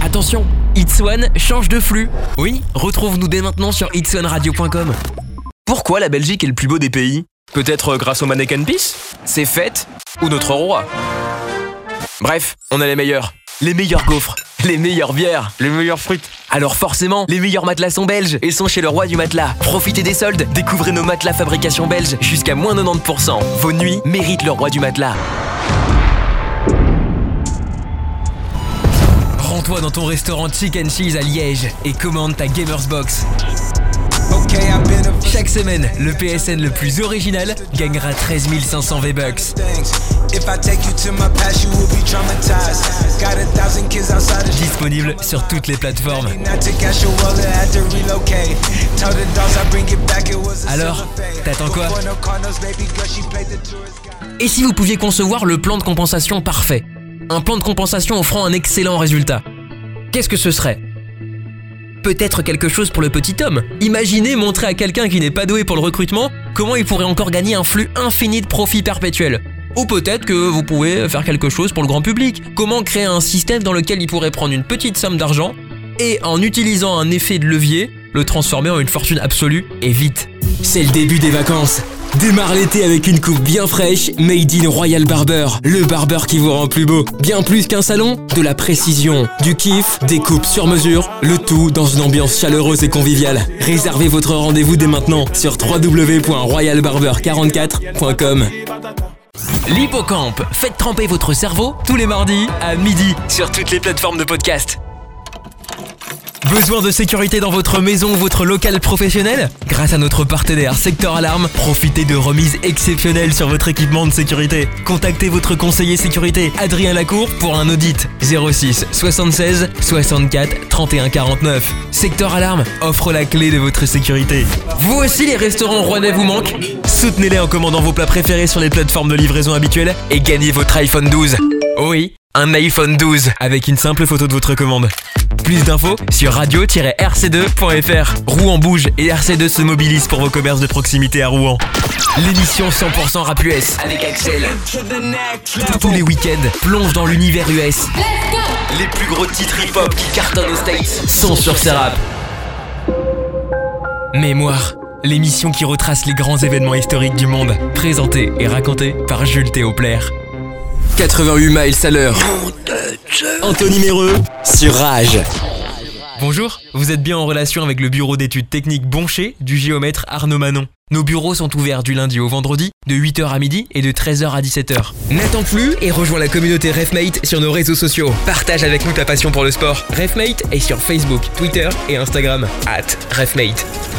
Attention, It's One change de flux. Oui, retrouve-nous dès maintenant sur itswaneradio.com. Pourquoi la Belgique est le plus beau des pays ? Peut-être grâce au Mannequin Peace ? Ses fêtes ? Ou notre roi ? Bref, on a les meilleurs gaufres, les meilleures bières, les meilleures frites. Alors forcément, les meilleurs matelas sont belges et sont chez le roi du matelas. Profitez des soldes, découvrez nos matelas fabrication belge jusqu'à moins 90%. Vos nuits méritent le roi du matelas. Rends-toi dans ton restaurant Chicken Cheese à Liège et commande ta Gamers Box. Chaque semaine, le PSN le plus original gagnera 13 500 V-Bucks. Disponible sur toutes les plateformes. Alors, t'attends quoi ? Et si vous pouviez concevoir le plan de compensation parfait ? Un plan de compensation offrant un excellent résultat. Qu'est-ce que ce serait ? Peut-être quelque chose pour le petit homme. Imaginez montrer à quelqu'un qui n'est pas doué pour le recrutement comment il pourrait encore gagner un flux infini de profits perpétuels. Ou peut-être que vous pouvez faire quelque chose pour le grand public. Comment créer un système dans lequel il pourrait prendre une petite somme d'argent et en utilisant un effet de levier, le transformer en une fortune absolue et vite. C'est le début des vacances. Démarre l'été avec une coupe bien fraîche, made in Royal Barber. Le barbeur qui vous rend plus beau. Bien plus qu'un salon, de la précision, du kiff, des coupes sur mesure. Le tout dans une ambiance chaleureuse et conviviale. Réservez votre rendez-vous dès maintenant sur www.royalbarber44.com. L'Hippocampe, faites tremper votre cerveau tous les mardis à midi sur toutes les plateformes de podcast. Besoin de sécurité dans votre maison ou votre local professionnel ? Grâce à notre partenaire Sector Alarme, profitez de remises exceptionnelles sur votre équipement de sécurité. Contactez votre conseiller sécurité Adrien Lacour pour un audit. 06 76 64 31 49. Sector Alarme offre la clé de votre sécurité. Vous aussi, les restaurants rouennais vous manquent ? Soutenez-les en commandant vos plats préférés sur les plateformes de livraison habituelles et gagnez votre iPhone 12. Oui, un iPhone 12 avec une simple photo de votre commande. Plus d'infos sur radio-rc2.fr. Rouen bouge et RC2 se mobilise pour vos commerces de proximité à Rouen. L'émission 100% rap US avec Axel. Tous les week-ends, plonge dans l'univers US. Les plus gros titres hip-hop qui cartonnent aux States sont sur ces rap. Mémoire, l'émission qui retrace les grands événements historiques du monde, présentée et racontée par Jules Théoplaire. 88 miles à l'heure. Anthony Méreux sur Rage. Bonjour, vous êtes bien en relation avec le bureau d'études techniques Boncher du géomètre Arnaud Manon. Nos bureaux sont ouverts du lundi au vendredi, de 8h à midi et de 13h à 17h. N'attends plus et rejoins la communauté Refmate sur nos réseaux sociaux. Partage avec nous ta passion pour le sport. Refmate est sur Facebook, Twitter et Instagram @Refmate.